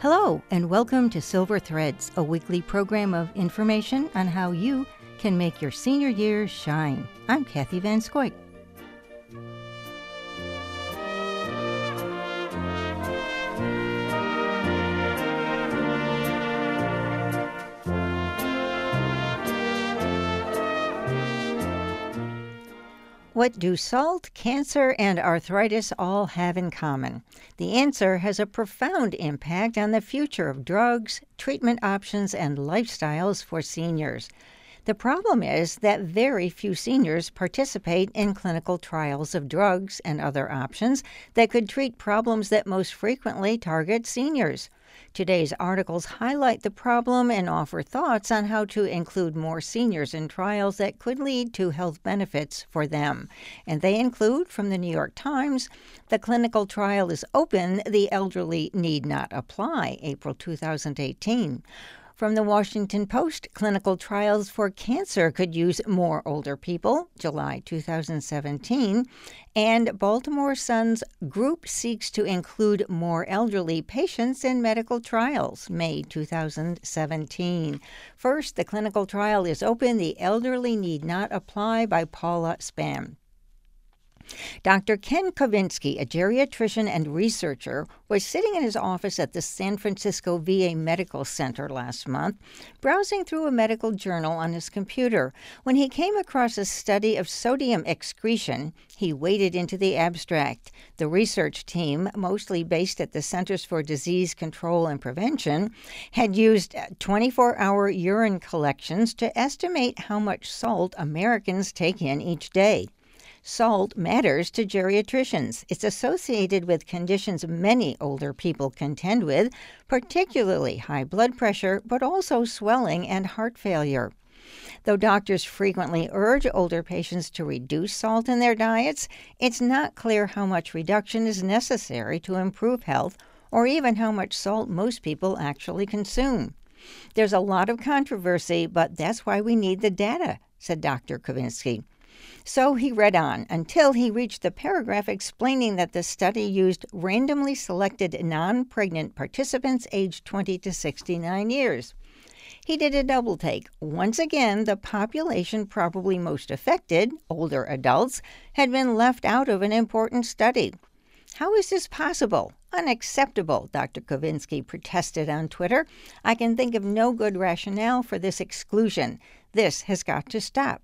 Hello, and welcome to Silver Threads, a weekly program of information on how you can make your senior years shine. I'm Kathy Van Scoik. What do salt, cancer, and arthritis all have in common? The answer has a profound impact on the future of drugs, treatment options, and lifestyles for seniors. The problem is that very few seniors participate in clinical trials of drugs and other options that could treat problems that most frequently target seniors. Today's articles highlight the problem and offer thoughts on how to include more seniors in trials that could lead to health benefits for them. And they include, from the New York Times, the clinical trial is open, the elderly need not apply, April 2018. From the Washington Post, clinical trials for cancer could use more older people, July 2017. And Baltimore Sun's group seeks to include more elderly patients in medical trials, May 2017. First, the clinical trial is open, the elderly need not apply, by Paula Spam. Dr. Ken Kavinsky, a geriatrician and researcher, was sitting in his office at the San Francisco VA Medical Center last month, browsing through a medical journal on his computer. When he came across a study of sodium excretion, he waded into the abstract. The research team, mostly based at the Centers for Disease Control and Prevention, had used 24-hour urine collections to estimate how much salt Americans take in each day. Salt matters to geriatricians. It's associated with conditions many older people contend with, particularly high blood pressure, but also swelling and heart failure. Though doctors frequently urge older patients to reduce salt in their diets, it's not clear how much reduction is necessary to improve health, or even how much salt most people actually consume. There's a lot of controversy, but that's why we need the data, said Dr. Kavinsky. So he read on until he reached the paragraph explaining that the study used randomly selected non-pregnant participants aged 20 to 69 years. He did a double take. Once again, the population probably most affected, older adults, had been left out of an important study. How is this possible? Unacceptable, Dr. Kavinsky protested on Twitter. I can think of no good rationale for this exclusion. This has got to stop.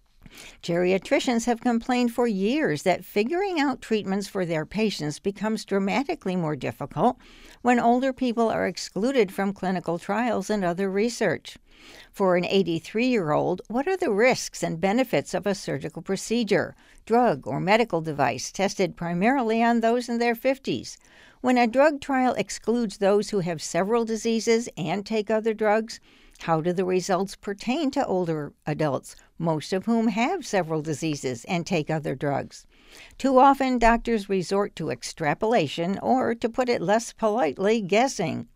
Geriatricians have complained for years that figuring out treatments for their patients becomes dramatically more difficult when older people are excluded from clinical trials and other research. For an 83-year-old, what are the risks and benefits of a surgical procedure, drug, or medical device tested primarily on those in their 50s? When a drug trial excludes those who have several diseases and take other drugs, how do the results pertain to older adults, most of whom have several diseases and take other drugs? Too often, doctors resort to extrapolation, or, to put it less politely, guessing.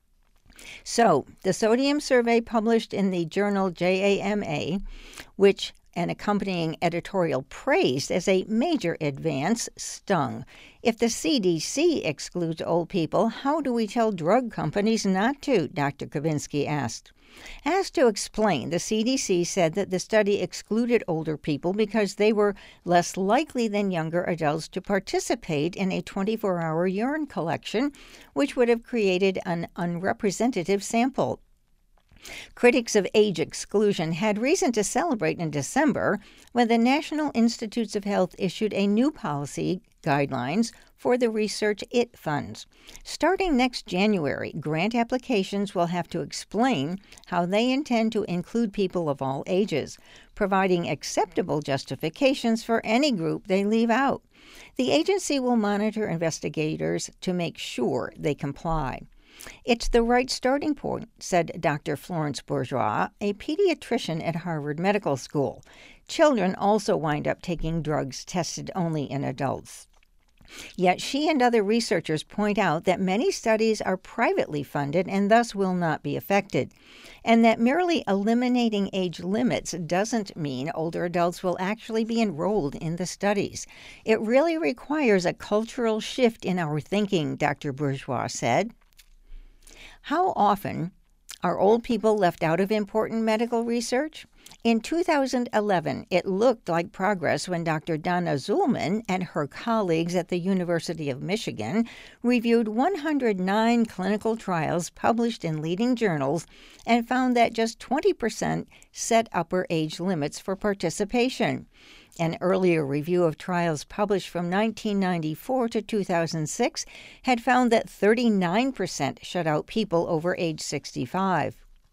So, the sodium survey published in the journal JAMA, which an accompanying editorial praised as a major advance, stung. If the CDC excludes old people, how do we tell drug companies not to? Dr. Kavinsky asked. Asked to explain, the CDC said that the study excluded older people because they were less likely than younger adults to participate in a 24-hour urine collection, which would have created an unrepresentative sample. Critics of age exclusion had reason to celebrate in December when the National Institutes of Health issued a new policy guidelines for the research it funds. Starting next January, grant applications will have to explain how they intend to include people of all ages, providing acceptable justifications for any group they leave out. The agency will monitor investigators to make sure they comply. It's the right starting point, said Dr. Florence Bourgeois, a pediatrician at Harvard Medical School. Children also wind up taking drugs tested only in adults. Yet she and other researchers point out that many studies are privately funded and thus will not be affected, and that merely eliminating age limits doesn't mean older adults will actually be enrolled in the studies. It really requires a cultural shift in our thinking, Dr. Bourgeois said. How often are old people left out of important medical research? In 2011, it looked like progress when Dr. Donna Zulman and her colleagues at the University of Michigan reviewed 109 clinical trials published in leading journals and found that just 20% set upper age limits for participation. An earlier review of trials published from 1994 to 2006 had found that 39% shut out people over age 65.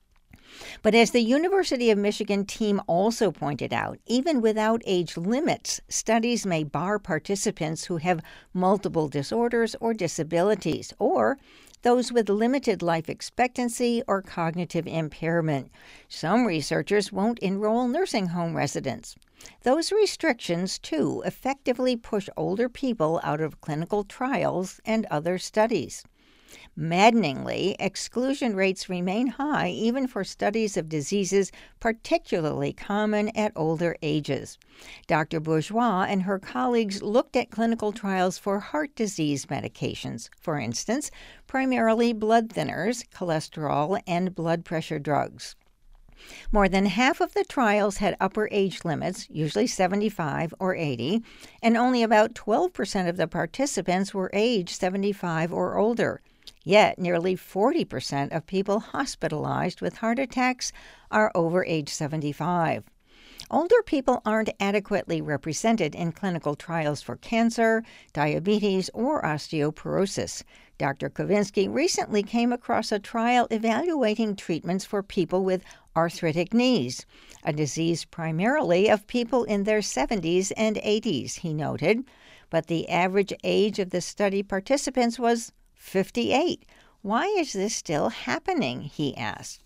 But as the University of Michigan team also pointed out, even without age limits, studies may bar participants who have multiple disorders or disabilities, or those with limited life expectancy or cognitive impairment. Some researchers won't enroll nursing home residents. Those restrictions, too, effectively push older people out of clinical trials and other studies. Maddeningly, exclusion rates remain high even for studies of diseases particularly common at older ages. Dr. Bourgeois and her colleagues looked at clinical trials for heart disease medications, for instance, primarily blood thinners, cholesterol, and blood pressure drugs. More than half of the trials had upper age limits, usually 75 or 80, and only about 12% of the participants were age 75 or older. Yet, nearly 40% of people hospitalized with heart attacks are over age 75. Older people aren't adequately represented in clinical trials for cancer, diabetes, or osteoporosis. Dr. Kovinsky recently came across a trial evaluating treatments for people with arthritic knees, a disease primarily of people in their 70s and 80s, he noted. But the average age of the study participants was 58. Why is this still happening? He asked.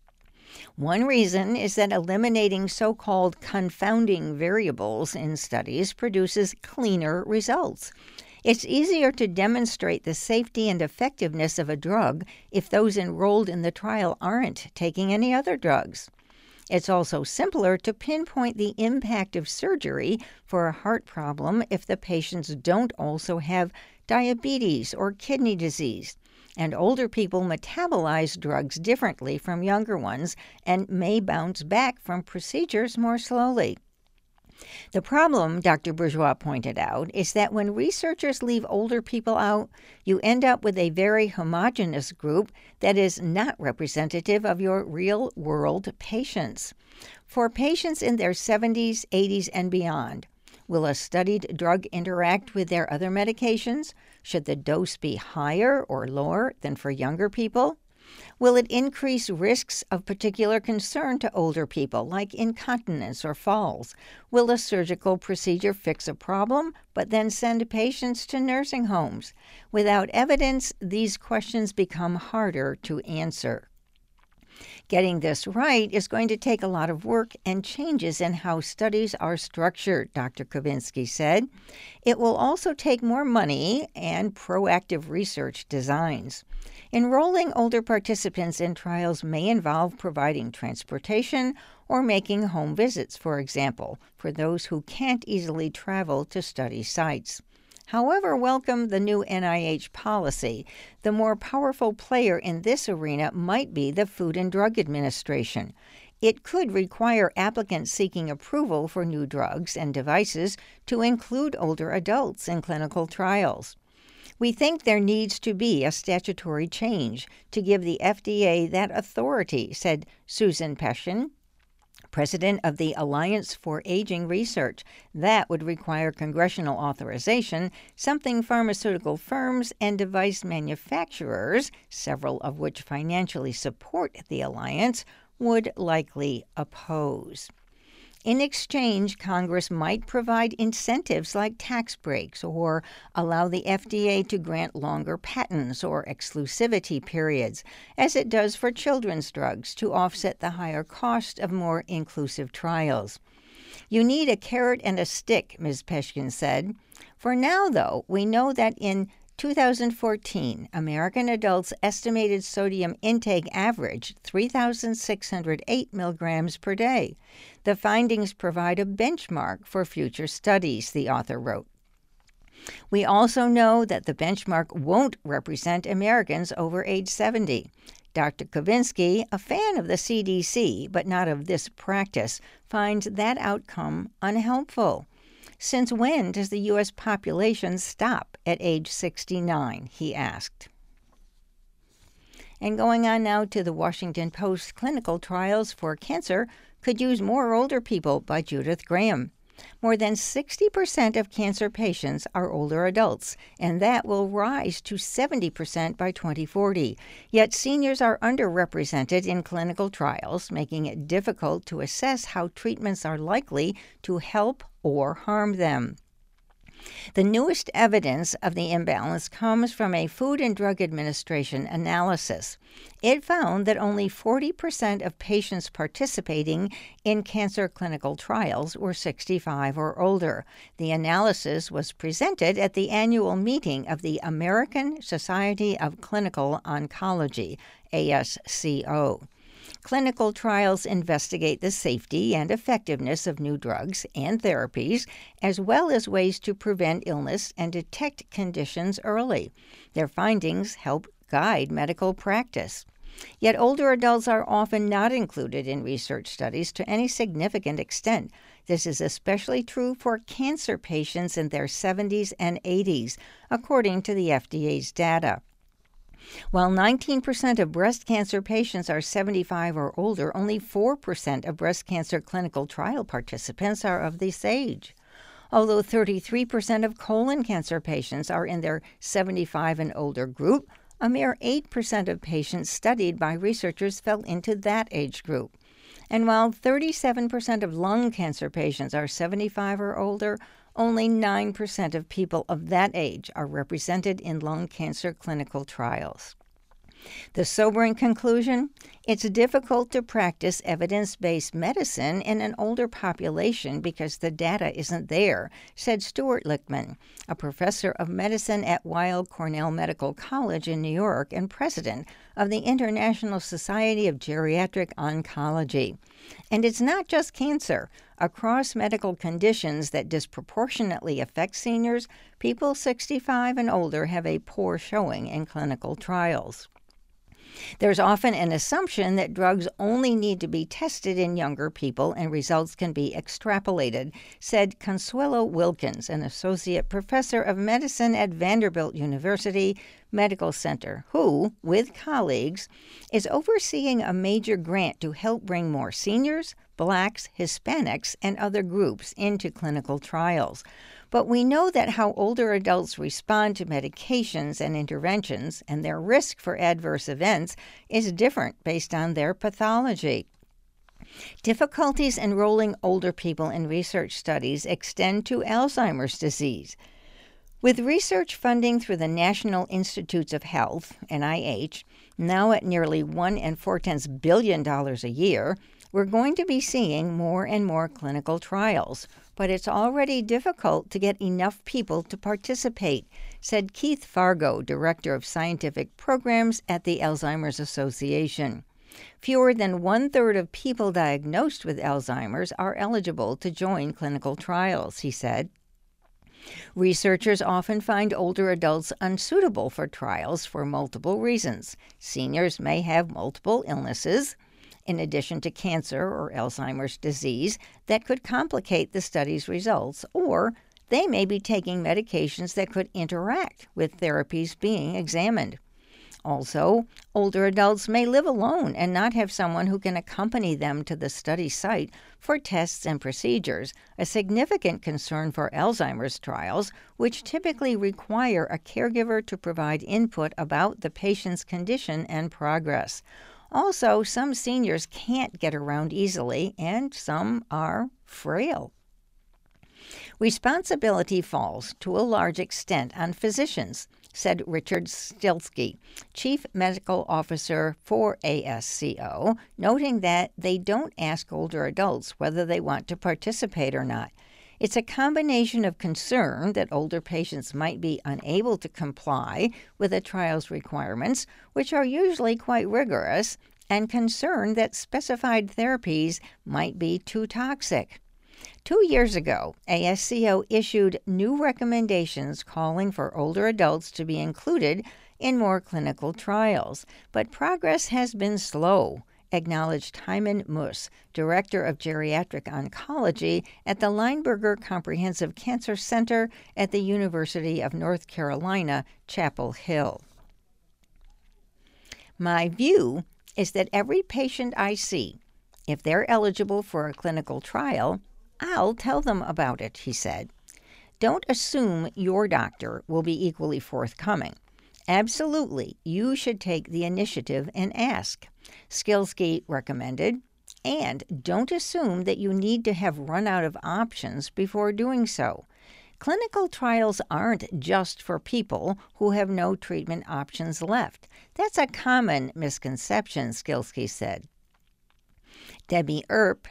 One reason is that eliminating so-called confounding variables in studies produces cleaner results. It's easier to demonstrate the safety and effectiveness of a drug if those enrolled in the trial aren't taking any other drugs. It's also simpler to pinpoint the impact of surgery for a heart problem if the patients don't also have diabetes or kidney disease. And older people metabolize drugs differently from younger ones and may bounce back from procedures more slowly. The problem, Dr. Bourgeois pointed out, is that when researchers leave older people out, you end up with a very homogeneous group that is not representative of your real-world patients. For patients in their 70s, 80s, and beyond, will a studied drug interact with their other medications? Should the dose be higher or lower than for younger people? Will it increase risks of particular concern to older people, like incontinence or falls? Will a surgical procedure fix a problem, but then send patients to nursing homes? Without evidence, these questions become harder to answer. Getting this right is going to take a lot of work and changes in how studies are structured, Dr. Kovinsky said. It will also take more money and proactive research designs. Enrolling older participants in trials may involve providing transportation or making home visits, for example, for those who can't easily travel to study sites. However welcome the new NIH policy, the more powerful player in this arena might be the Food and Drug Administration. It could require applicants seeking approval for new drugs and devices to include older adults in clinical trials. We think there needs to be a statutory change to give the FDA that authority, said Susan Peschen, president of the Alliance for Aging Research. That would require congressional authorization, something pharmaceutical firms and device manufacturers, several of which financially support the alliance, would likely oppose. In exchange, Congress might provide incentives like tax breaks or allow the FDA to grant longer patents or exclusivity periods, as it does for children's drugs, to offset the higher cost of more inclusive trials. You need a carrot and a stick, Ms. Peschen said. For now, though, we know that in 2014, American adults' estimated sodium intake averaged 3,608 milligrams per day. The findings provide a benchmark for future studies, the author wrote. We also know that the benchmark won't represent Americans over age 70. Dr. Kavinsky, a fan of the CDC but not of this practice, finds that outcome unhelpful. Since when does the U.S. population stop at age 69? He asked. And going on now to the Washington Post Clinical Trials for Cancer Could Use More Older People by Judith Graham. More than 60% of cancer patients are older adults, and that will rise to 70% by 2040. Yet seniors are underrepresented in clinical trials, making it difficult to assess how treatments are likely to help or harm them. The newest evidence of the imbalance comes from a Food and Drug Administration analysis. It found that only 40% of patients participating in cancer clinical trials were 65 or older. The analysis was presented at the annual meeting of the American Society of Clinical Oncology, ASCO. Clinical trials investigate the safety and effectiveness of new drugs and therapies, as well as ways to prevent illness and detect conditions early. Their findings help guide medical practice. Yet older adults are often not included in research studies to any significant extent. This is especially true for cancer patients in their 70s and 80s, according to the FDA's data. While 19% of breast cancer patients are 75 or older, only 4% of breast cancer clinical trial participants are of this age. Although 33% of colon cancer patients are in their 75 and older group, a mere 8% of patients studied by researchers fell into that age group. And while 37% of lung cancer patients are 75 or older, only 9% of people of that age are represented in lung cancer clinical trials. The sobering conclusion? It's difficult to practice evidence-based medicine in an older population because the data isn't there, said Stuart Lichtman, a professor of medicine at Weill Cornell Medical College in New York and president of the International Society of Geriatric Oncology. And it's not just cancer. Across medical conditions that disproportionately affect seniors, people 65 and older have a poor showing in clinical trials. There's often an assumption that drugs only need to be tested in younger people and results can be extrapolated, said Consuelo Wilkins, an associate professor of medicine at Vanderbilt University Medical Center, who, with colleagues, is overseeing a major grant to help bring more seniors, Blacks, Hispanics, and other groups into clinical trials. But we know that how older adults respond to medications and interventions and their risk for adverse events is different based on their pathology. Difficulties enrolling older people in research studies extend to Alzheimer's disease. With research funding through the National Institutes of Health, NIH, now at nearly $1.4 billion a year, we're going to be seeing more and more clinical trials, but it's already difficult to get enough people to participate, said Keith Fargo, Director of Scientific Programs at the Alzheimer's Association. Fewer than 1/3 of people diagnosed with Alzheimer's are eligible to join clinical trials, he said. Researchers often find older adults unsuitable for trials for multiple reasons. Seniors may have multiple illnesses, in addition to cancer or Alzheimer's disease, that could complicate the study's results, or they may be taking medications that could interact with therapies being examined. Also, older adults may live alone and not have someone who can accompany them to the study site for tests and procedures, a significant concern for Alzheimer's trials, which typically require a caregiver to provide input about the patient's condition and progress. Also, some seniors can't get around easily, and some are frail. Responsibility falls to a large extent on physicians, said Richard Stilsky, Chief Medical Officer for ASCO, noting that they don't ask older adults whether they want to participate or not. It's a combination of concern that older patients might be unable to comply with a trial's requirements, which are usually quite rigorous, and concern that specified therapies might be too toxic. 2 years ago, ASCO issued new recommendations calling for older adults to be included in more clinical trials, but progress has been slow, acknowledged Hyman Muss, Director of Geriatric Oncology at the Lineberger Comprehensive Cancer Center at the University of North Carolina, Chapel Hill. My view is that every patient I see, if they're eligible for a clinical trial, I'll tell them about it, he said. Don't assume your doctor will be equally forthcoming. Absolutely, you should take the initiative and ask, Skilsky recommended, and don't assume that you need to have run out of options before doing so. Clinical trials aren't just for people who have no treatment options left. That's a common misconception, Skilsky said. Debbie Earp,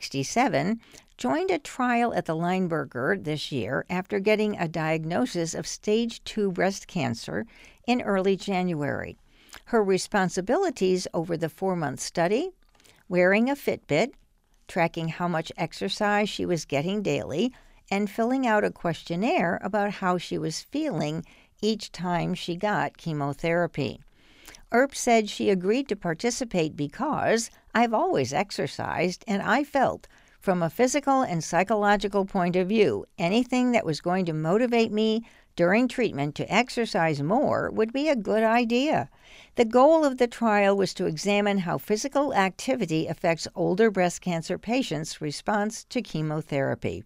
67, joined a trial at the Lineberger this year after getting a diagnosis of stage 2 breast cancer in early January. Her responsibilities over the 4-month study: wearing a Fitbit, tracking how much exercise she was getting daily, and filling out a questionnaire about how she was feeling each time she got chemotherapy. Earp said she agreed to participate because I've always exercised, and I felt, from a physical and psychological point of view, anything that was going to motivate me during treatment to exercise more would be a good idea. The goal of the trial was to examine how physical activity affects older breast cancer patients' response to chemotherapy.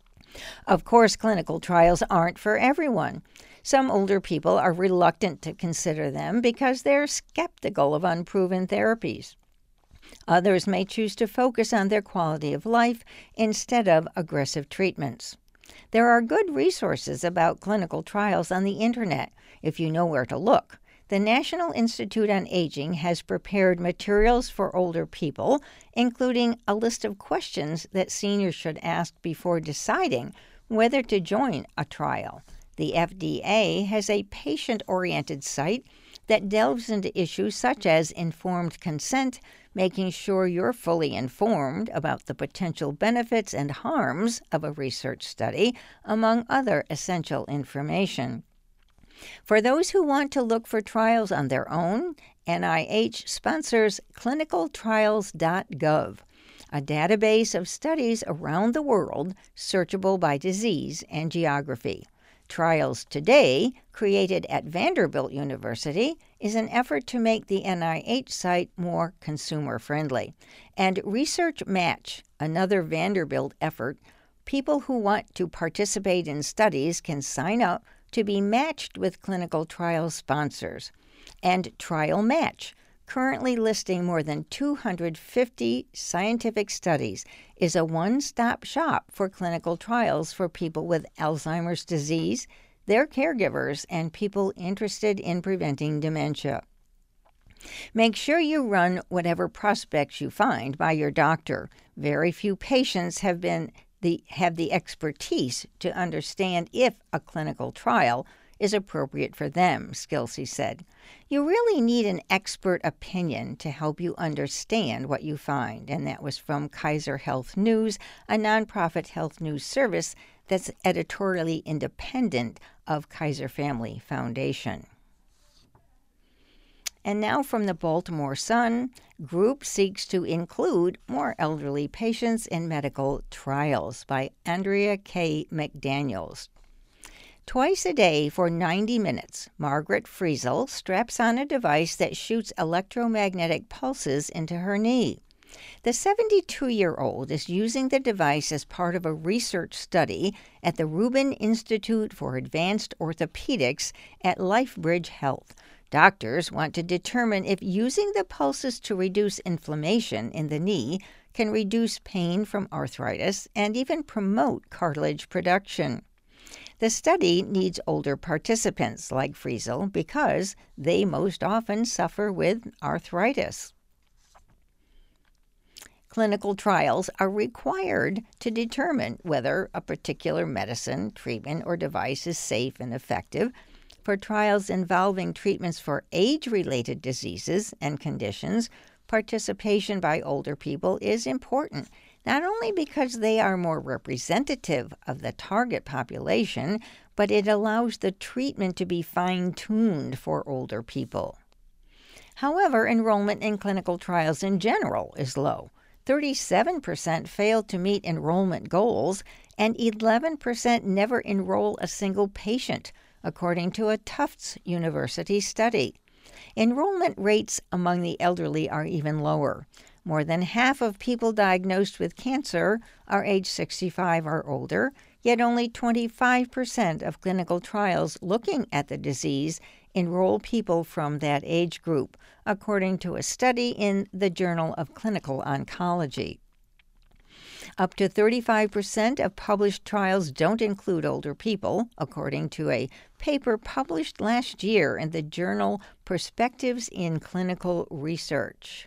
Of course, clinical trials aren't for everyone. Some older people are reluctant to consider them because they're skeptical of unproven therapies. Others may choose to focus on their quality of life instead of aggressive treatments. There are good resources about clinical trials on the internet if you know where to look. The National Institute on Aging has prepared materials for older people, including a list of questions that seniors should ask before deciding whether to join a trial. The FDA has a patient-oriented site that delves into issues such as informed consent, making sure you're fully informed about the potential benefits and harms of a research study, among other essential information. For those who want to look for trials on their own, NIH sponsors clinicaltrials.gov, a database of studies around the world searchable by disease and geography. Trials Today, created at Vanderbilt University, is an effort to make the NIH site more consumer-friendly. And Research Match, another Vanderbilt effort, people who want to participate in studies can sign up to be matched with clinical trial sponsors. And Trial Match, currently listing more than 250 scientific studies, is a one-stop shop for clinical trials for people with Alzheimer's disease, their caregivers, and people interested in preventing dementia. Make sure you run whatever prospects you find by your doctor. Very few patients have the expertise to understand if a clinical trial is appropriate for them, Skilsky said. You really need an expert opinion to help you understand what you find. And that was from Kaiser Health News, a nonprofit health news service that's editorially independent of Kaiser Family Foundation. And now from the Baltimore Sun, group seeks to include more elderly patients in medical trials by Andrea K. McDaniels. Twice a day for 90 minutes, Margaret Friesel straps on a device that shoots electromagnetic pulses into her knee. The 72-year-old is using the device as part of a research study at the Rubin Institute for Advanced Orthopedics at LifeBridge Health. Doctors want to determine if using the pulses to reduce inflammation in the knee can reduce pain from arthritis and even promote cartilage production. The study needs older participants like Friesel because they most often suffer with arthritis. Clinical trials are required to determine whether a particular medicine, treatment, or device is safe and effective. For trials involving treatments for age-related diseases and conditions, participation by older people is important. not only because they are more representative of the target population, but it allows the treatment to be fine-tuned for older people. However, enrollment in clinical trials in general is low. 37% failed to meet enrollment goals, and 11% never enroll a single patient, according to a Tufts University study. Enrollment rates among the elderly are even lower. More than half of people diagnosed with cancer are age 65 or older, yet only 25% of clinical trials looking at the disease enroll people from that age group, according to a study in the Journal of Clinical Oncology. Up to 35% of published trials don't include older people, according to a paper published last year in the journal Perspectives in Clinical Research.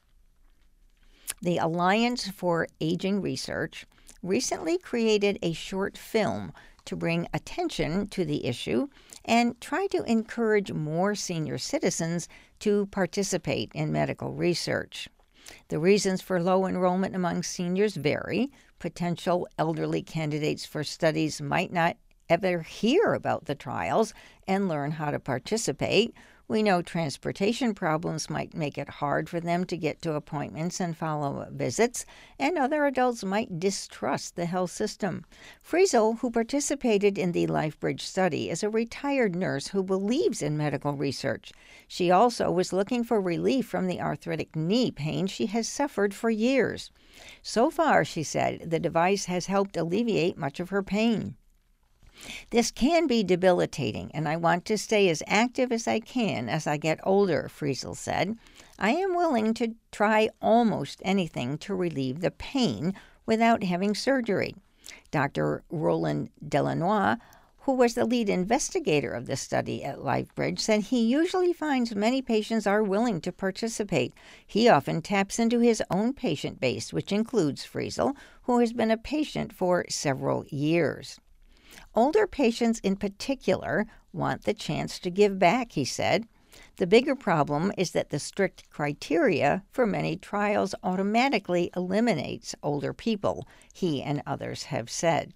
The Alliance for Aging Research recently created a short film to bring attention to the issue and try to encourage more senior citizens to participate in medical research. The reasons for low enrollment among seniors vary. Potential elderly candidates for studies might not ever hear about the trials and learn how to participate. We know transportation problems might make it hard for them to get to appointments and follow-up visits, and other adults might distrust the health system. Friesel, who participated in the LifeBridge study, is a retired nurse who believes in medical research. She also was looking for relief from the arthritic knee pain she has suffered for years. So far, she said, the device has helped alleviate much of her pain. This can be debilitating, and I want to stay as active as I can as I get older, Friesel said. I am willing to try almost anything to relieve the pain without having surgery. Dr. Roland Delanois, who was the lead investigator of the study at LifeBridge, said he usually finds many patients are willing to participate. He often taps into his own patient base, which includes Friesel, who has been a patient for several years. Older patients in particular want the chance to give back, he said. The bigger problem is that the strict criteria for many trials automatically eliminates older people, he and others have said.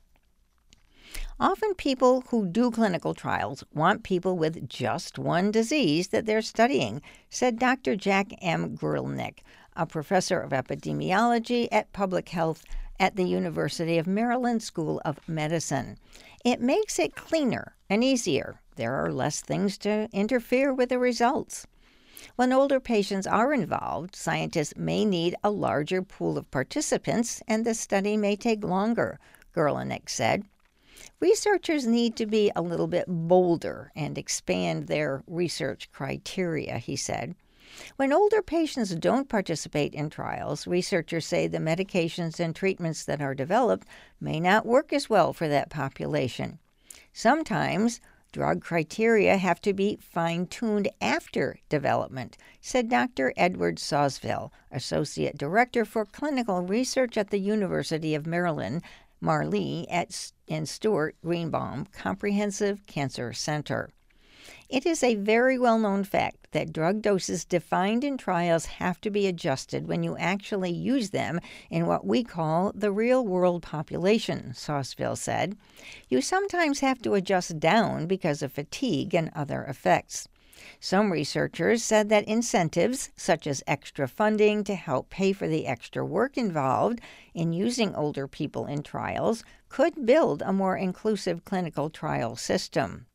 Often people who do clinical trials want people with just one disease that they're studying, said Dr. Jack M. Guralnick, a professor of epidemiology at public health at the University of Maryland School of Medicine. It makes it cleaner and easier. There are less things to interfere with the results. When older patients are involved, scientists may need a larger pool of participants, and the study may take longer, Guralnick said. Researchers need to be a little bit bolder and expand their research criteria, he said. When older patients don't participate in trials, researchers say the medications and treatments that are developed may not work as well for that population. Sometimes drug criteria have to be fine-tuned after development, said Dr. Edward Sawsville, Associate Director for Clinical Research at the University of Maryland, Marlee and Stuart Greenbaum Comprehensive Cancer Center. It is a very well-known fact that drug doses defined in trials have to be adjusted when you actually use them in what we call the real-world population, Sawsville said. You sometimes have to adjust down because of fatigue and other effects. Some researchers said that incentives, such as extra funding to help pay for the extra work involved in using older people in trials, could build a more inclusive clinical trial system.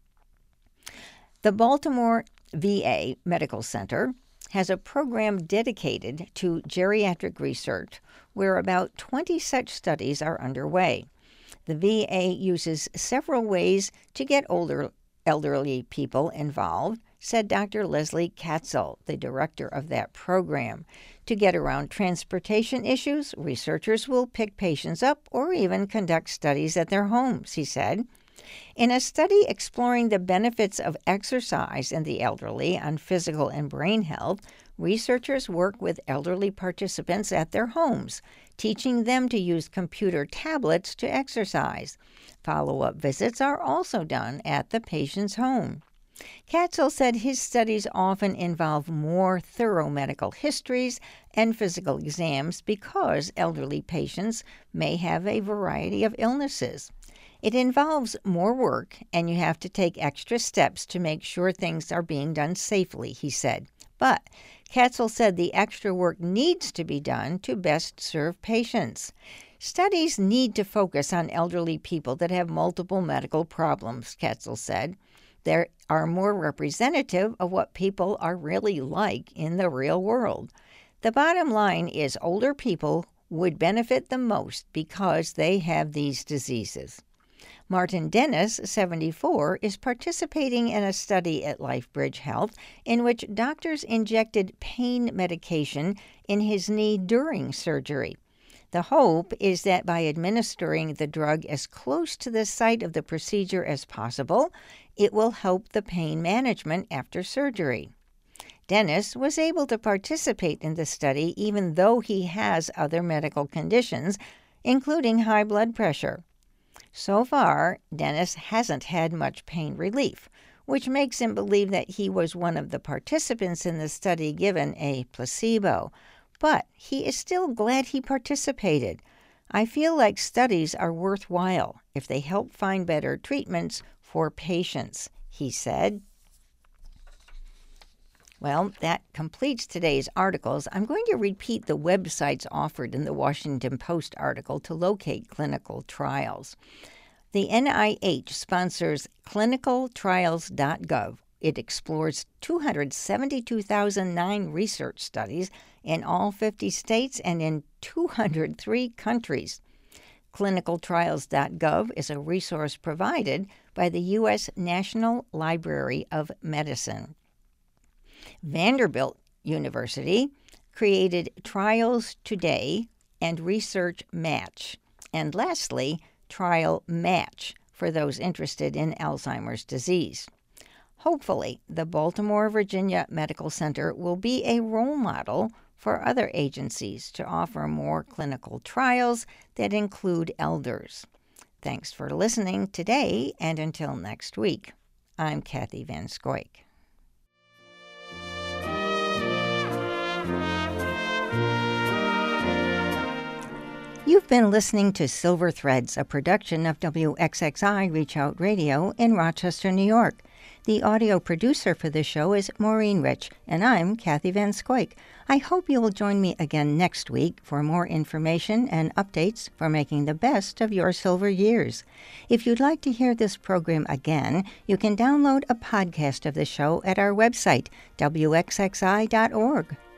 The Baltimore VA Medical Center has a program dedicated to geriatric research where about 20 such studies are underway. The VA uses several ways to get elderly people involved, said Dr. Leslie Katzel, the director of that program. To get around transportation issues, researchers will pick patients up or even conduct studies at their homes, he said. In a study exploring the benefits of exercise in the elderly on physical and brain health, researchers work with elderly participants at their homes, teaching them to use computer tablets to exercise. Follow-up visits are also done at the patient's home. Katzel said his studies often involve more thorough medical histories and physical exams because elderly patients may have a variety of illnesses. It involves more work, and you have to take extra steps to make sure things are being done safely, he said. But Katzel said the extra work needs to be done to best serve patients. Studies need to focus on elderly people that have multiple medical problems, Katzel said. They are more representative of what people are really like in the real world. The bottom line is older people would benefit the most because they have these diseases. Martin Dennis, 74, is participating in a study at LifeBridge Health in which doctors injected pain medication in his knee during surgery. The hope is that by administering the drug as close to the site of the procedure as possible, it will help the pain management after surgery. Dennis was able to participate in the study even though he has other medical conditions, including high blood pressure. So far, Dennis hasn't had much pain relief, which makes him believe that he was one of the participants in the study given a placebo. But he is still glad he participated. I feel like studies are worthwhile if they help find better treatments for patients, he said. Well, that completes today's articles. I'm going to repeat the websites offered in the Washington Post article to locate clinical trials. The NIH sponsors clinicaltrials.gov. It explores 272,009 research studies in all 50 states and in 203 countries. Clinicaltrials.gov is a resource provided by the U.S. National Library of Medicine. Vanderbilt University created Trials Today and Research Match. And lastly, Trial Match for those interested in Alzheimer's disease. Hopefully, the Baltimore, Virginia Medical Center will be a role model for other agencies to offer more clinical trials that include elders. Thanks for listening today, and until next week, I'm Kathy Van Scoik. You've been listening to Silver Threads, a production of WXXI Reach Out Radio in Rochester, New York. The audio producer for this show is Maureen Rich, and I'm Kathy Van Scoik. I hope you will join me again next week for more information and updates for making the best of your silver years. If you'd like to hear this program again, you can download a podcast of the show at our website, wxxi.org.